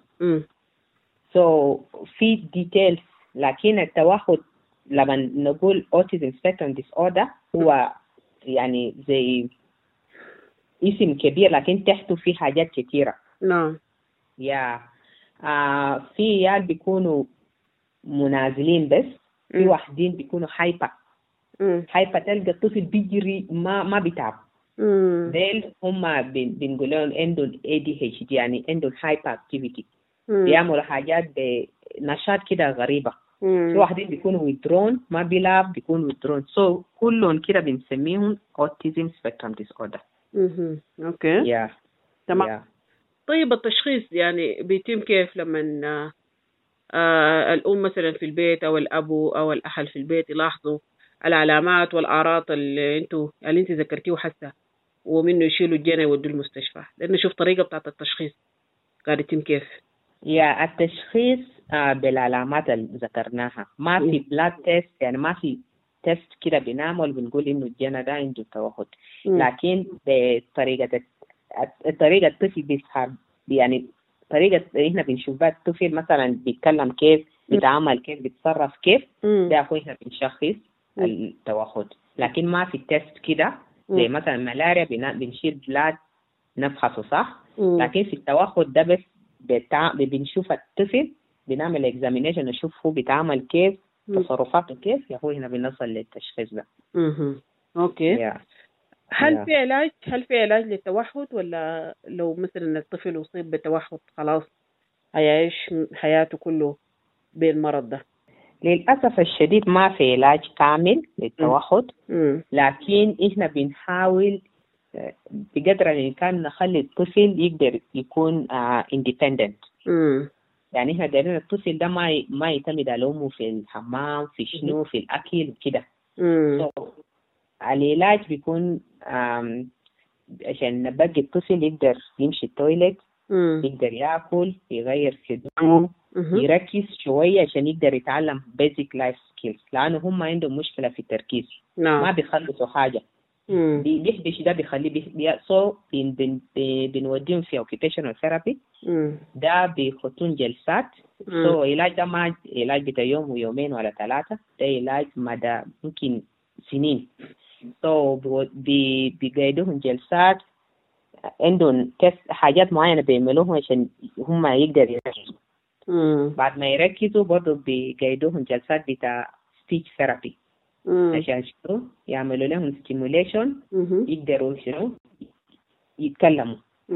في ديتيلز، لكن التوحد لما نقول autism spectrum disorder هو يعني زي اسم كبير لكن تحته في حاجات كتيرة. نعم. في يعني بيكونوا منازلين بس، في واحدين بيكونوا هايبر. تلقى الطفل بيجري ما بيتعب. ديل هم بنقول لهم عندهم ADHD يعني عندهم هايبر اكتيفيتي، بيعملوا حاجات بنشاط كده غريبة. في واحدين بيكونوا withdrawn، ما بيلعب، بيكونوا withdrawn. كلهم كده بنسميهم autism spectrum disorder. اوكي تمام. طيب التشخيص يعني بيتم كيف لما الأم مثلا في البيت أو الأب أو الأهل في البيت يلاحظوا العلامات والأعراض اللي انت ذكرتيه حسها، ومنه يشيلوا الجنة يودوا المستشفى؟ لأنه شوف طريقة بتاعت التشخيص قاعد يتم كيف. التشخيص بالعلامات اللي ذكرناها، ما في بلاد تيست، يعني ما في تيست كده بنعمل بنقول إنه الجنة ده عنده توحد. لكن بطريقة الطفل بيسحب، يعني طريقة إحنا بنشوف الطفل مثلا بيتكلم كيف، بيتعامل كيف، بيتصرف كيف، ده هو إحنا بنشخص التوحد. لكن ما في تيست كده زي مثلا ملاريا بنشيل بلاد نفحصه صح. لكن في التوحد ده بس بنشوف الطفل، بنعمل اكزامينيشن نشوف هو بيتعامل كيف، تصرفاته كيف، هو هنا بنوصل للتشخيص ده. اوكي. هل في علاج للتوحد، ولا لو مثلا الطفل أصيب بالتوحد خلاص هيعيش حياته كله بالمرض ده؟ للأسف الشديد ما في علاج كامل للتوحد. لكن إحنا بنحاول بقدر الإمكان نخلي الطفل يقدر يكون independent. يعني إحنا دايرين الطفل ده ما يعتمد على أمه في الحمام، في شنو، في الأكل وكده. العلاج بيكون عشان نبقي الطفل يقدر يمشي التويلت، يقدر يأكل، يغير هدومه، يركز شوية عشان يقدر يتعلم basic life skills، لأنه هم عندهم مشكلة في التركيز. ما بيخلصوا حاجة. بيحبش ده بيخليه بنوديهم في occupational therapy. ده بيخطون جلسات. علاج ده ما علاج بتاع يوم ويومين ولا 3، ده علاج مدى ممكن سنين. بيقيدوهم جلسات، عندهم حاجات معينة بيعملوها عشان هم يقدروا يركزوا. بعد ما يركزوا برضو بيقيدوهم جلسات بتاع speech therapy عشان شنو يعملوا لهم stimulation، يقدروا شنو يتكلموا.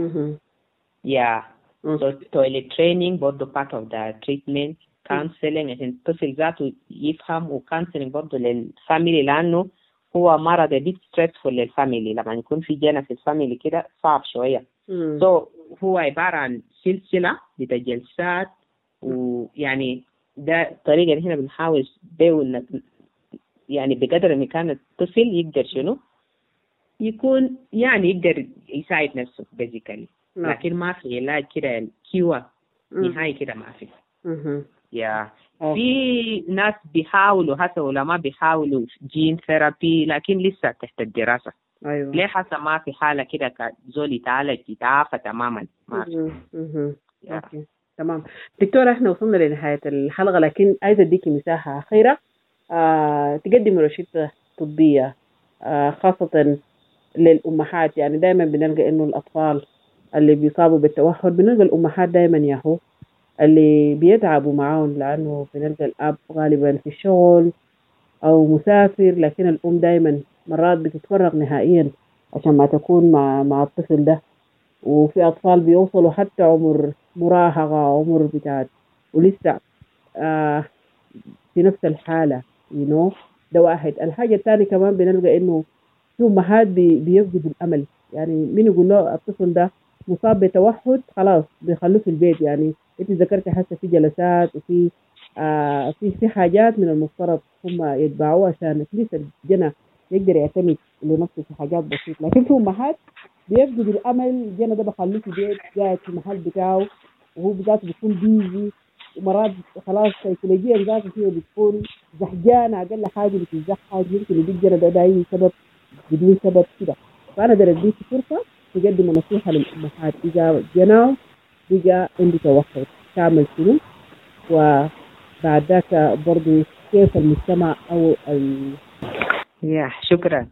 toilet training برضو part of the treatment. counseling عشان الطفل ذاته يفهم، و counseling برضو للفاميلي، لأنه هو مرض بيت stressful للفاميلي. لما يكون في جنة في الفاميلي كده صعب شوية. هو عبارة عن سلسلة بتجلسات، ويعني ده طريقة اللي هنا بنحاول بيه يعني بقدر الإمكان الطفل يقدر شنو يكون يعني يقدر يساعد نفسه basically. لكن ما في علاج كده الكيوة نهاية كده ما في. في ناس بيحاولوا هسه ولا ما بيحاولوا جين ثيرابي، لكن لسه تحت الدراسة. ليه حتى ما في حالة كده زول يتعالج يتعافى تماما ما في. اوكي تمام دكتورة، احنا وصلنا لنهاية الحلقة، لكن عايزة اديكي مساحة أخيرة تقدم روشتة طبية خاصة للأمهات. يعني دائما بنلقى إنه الأطفال اللي بيصابوا بالتوحد بنلقى الأمهات دائما ياهو اللي بيتعبوا معاهم، لأنه بنلقى الأب غالبا في الشغل أو مسافر، لكن الأم دايما مرات بتتفرغ نهائيا عشان ما تكون مع الطفل ده. وفي أطفال بيوصلوا حتى عمر مراهقة، عمر بتاعت ولسه في نفس الحالة ده واحد. الحاجة الثانية كمان بنلقى إنه في أمهات بيفقدوا الأمل، يعني مين يقول له الطفل ده مصاب بتوحد خلاص بيخلوه في البيت. يعني أنت ذكرت حتى في جلسات وفي في حاجات من المفترض هم يتبعوها عشان لسه الجنة يقدر يعتمد لنفسه في حاجات بسيطة، لكن في أمهات بيفقدوا الأمل. الجنة ده بخلوه في بيت قاعد في المحل بتاعه وهو بذاته بيكون بيزي، ومرات خلاص سيكولوجيا ذاته فيه بتكون زحجانة، أقل حاجة بتزحج، يمكن يديك جنة ده أي سبب بدون سبب كده. فأنا بدي أديك فرصة تقدم نصيحة للأمهات إذا جناو بقى عنده توحد تعمل شنو، وبعد ذاك برضو كيف المجتمع أو شكرا.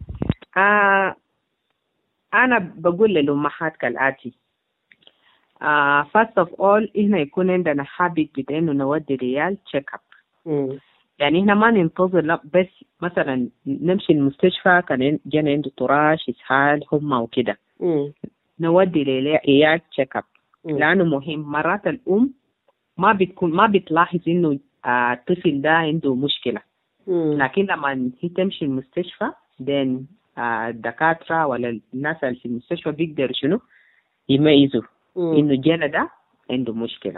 أنا بقول للأمهات كالآتي. first of all إحنا يكون عندنا habit بأنه نودي ريال check up. يعني إحنا ما ننتظر بس مثلا نمشي المستشفى كان جانا عنده طراش إسهال حمى وكده، نودي ريال check up لأنه مهم. مرات الأم ما بتلاحظ إنه الطفل ده عنده مشكلة، لكن لما هي تمشي المستشفى then الدكاترة ولا الناس اللي في المستشفى بيقدروا شنو يميزوا إنه جانا ده عنده مشكلة.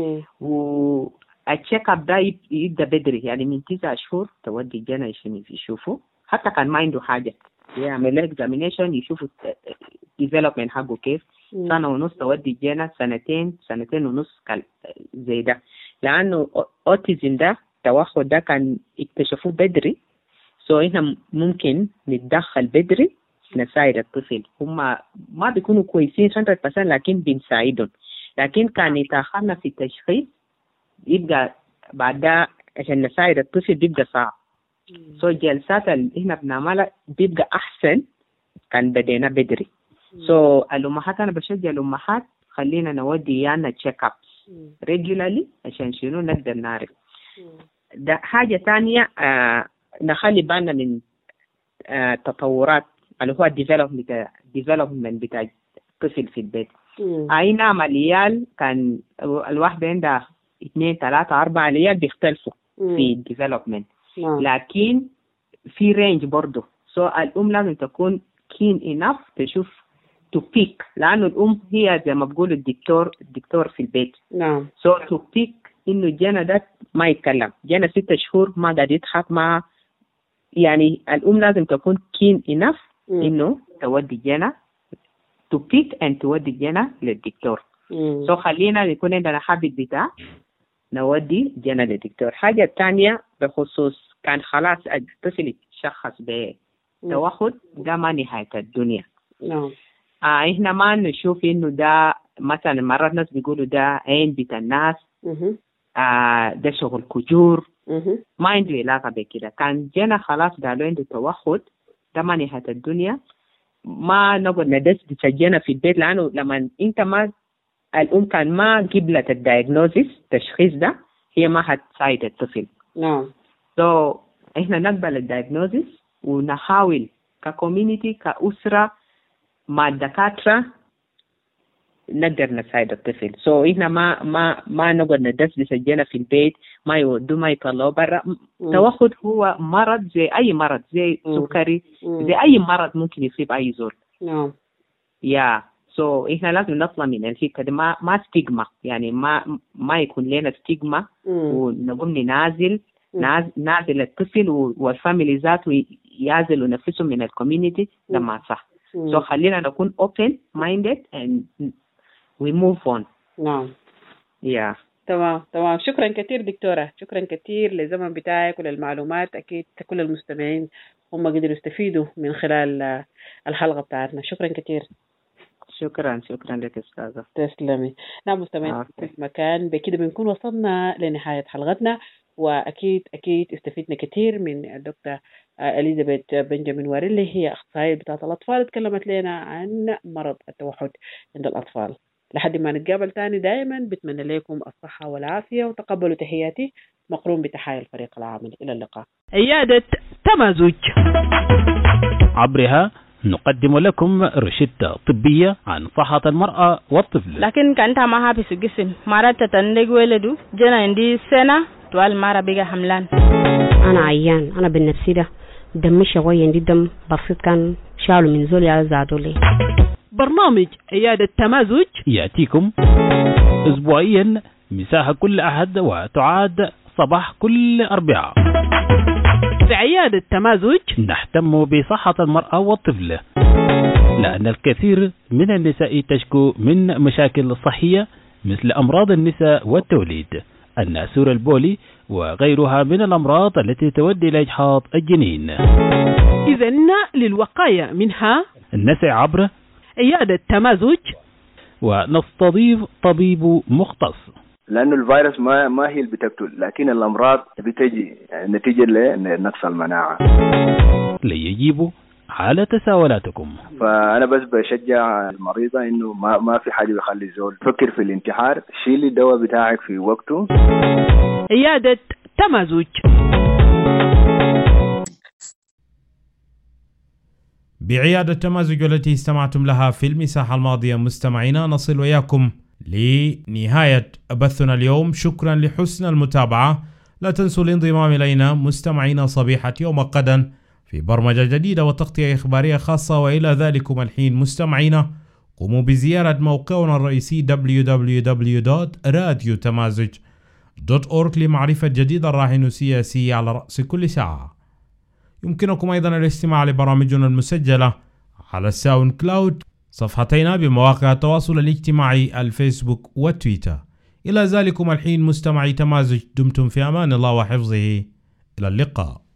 والتشيك اب ده يبدأ بدري، يعني من 9 شهور تودي الجنة عشان يشوفوا، حتى كان ما عنده حاجة يعمل له examination يشوفوا development حقه كيف. 1.5 سنة تودي الجنة، 2 سنتين ونص زي ده، لأنه autism ده التوحد ده كان اكتشفوه بدري، إحنا ممكن نتدخل بدري نساعد الطفل. هم ما بيكونوا كويسين 100% لكن بنساعدهم، لكن كان يتأخرنا في التشخيص يبقى بعد ده عشان نساعد الطفل بيبقى صعب. الجلسات اللي إحنا بنعملها بيبقى أحسن كان بدينا بدري. الأمهات أنا بشجع الأمهات خلينا نودي يعني تشيك اب regularly عشان شنو نقدر نعرف. ده حاجة تانية نخلي بالنا من تطورات اللي هو development بتاع الطفل في البيت. أي نعم العيال كان الواحدة عندها 2 3 4 عيال بيختلفوا في development، لكن في range برضو. الأم لازم تكون keen enough تشوف to pick، لأنه الأم هي زي ما بقول الدكتور في البيت. to pick إنه جانا ده ما يتكلم، جانا 6 شهور ما قاعد يضحك، ما يعني الأم لازم تكون keen enough إنه تودي جانا to pick and تودي جانا للدكتور. خلينا يكون عندنا حابب بتاع نودي جانا للدكتور. حاجة تانية بخصوص كان خلاص الطفل شخص بتوحد ده ما نهاية الدنيا. إحنا ما نشوف إنه ده مثلا مرات ناس بيقولوا ده عين بتاع الناس، ده شغل كجور، ما عنده علاقة بكده. كان جانا خلاص قالوا عنده توحد ده ما نهاية الدنيا، ما نقعد ندس بتسجينا في البيت، لأنه لما أنت ما الأم كان ما قبلت الدايجنوزيس التشخيص ده هي ما هتساعد الطفل. إحنا نقبل الدايجنوزيس ونحاول ككوميونيتي كأسرة مع الدكاترة نقدر نساعد الطفل. إحنا ما نقعد ندس بسجينا في البيت، ما يودوا ما يطلعوا برا. توحد هو مرض زي أي مرض، زي سكري، زي أي مرض ممكن يصيب أي زول. إحنا لازم نطلع من الفكرة دي، ما ستيغما، يعني ما يكون لنا ستيغما ونقوم نازل الطفل والفاميلي ذاته يعزلوا نفسهم من الكوميونيتي، ده ما صح. خلينا نكون open minded and we move on. تمام. شكرا كثير دكتورة، شكرا كثير للزمن بتاعك وللمعلومات. أكيد كل المستمعين هم قدروا يستفيدوا من خلال الحلقة بتاعتنا. شكرا كثير. شكرا لك أستاذة. تسلمي. نعم مستمعين في مكان، بكده بنكون وصلنا لنهاية حلقتنا، وأكيد استفدنا كثير من الدكتور إليزابيث بنجامين واريلي، هي أخصائية بتاعة الأطفال، تكلمت لنا عن مرض التوحد عند الأطفال. لحد ما نتقابل تاني دائما بتمنى لكم الصحة والعافية، وتقبلوا تحياتي مقرون بتحايا الفريق العامل. إلى اللقاء. عيادة تمازج عبرها نقدم لكم روشتة طبية عن صحة المرأة والطفل. لكن كانت معها في سجسن مرات تتندق ولدو جنا عندي سنة طوال مرة بيجا حملان. أنا عيان، أنا بالنفسي ده دمي شوية عندي دم بسيط كان شالوا من زولي زادوا لي. برنامج عيادة تمازج يأتيكم أسبوعيا مساحة كل أحد وتعاد صباح كل أربعاء. في عيادة تمازج نهتم بصحة المرأة والطفل، لأن الكثير من النساء تشكو من مشاكل صحية مثل أمراض النساء والتوليد، الناسور البولي وغيرها من الأمراض التي تؤدي إلى إجهاض الجنين. إذن للوقاية منها نسعى عبر عيادة تمازج ونستضيف طبيب مختص، لأنه الفيروس ما هي اللي بتقتل، لكن الأمراض بتجي نتيجة لنقص المناعة. ليجيبوا على تساؤلاتكم. فأنا بس بشجع المريضة إنه ما في حاجة بيخلي الزول تفكر في الانتحار، شيل الدواء بتاعك في وقته. عيادة تمازج. بعيادة تمازج التي استمعتم لها في المساحة الماضية مستمعينا، نصل وياكم لنهاية بثنا اليوم. شكرا لحسن المتابعة. لا تنسوا الانضمام إلينا مستمعينا صبيحة يوم غدا في برمجة جديدة وتغطية إخبارية خاصة. وإلى ذلكم الحين مستمعينا قوموا بزيارة موقعنا الرئيسي www.radiotamazj.org لمعرفة جديد الراهن السياسي على رأس كل ساعة. يمكنكم أيضا الاستماع لبرامجنا المسجلة على الساوند كلاود، صفحتنا بمواقع التواصل الاجتماعي الفيسبوك والتويتر. إلى ذلكم الحين مستمعي تمازج، دمتم في أمان الله وحفظه. إلى اللقاء.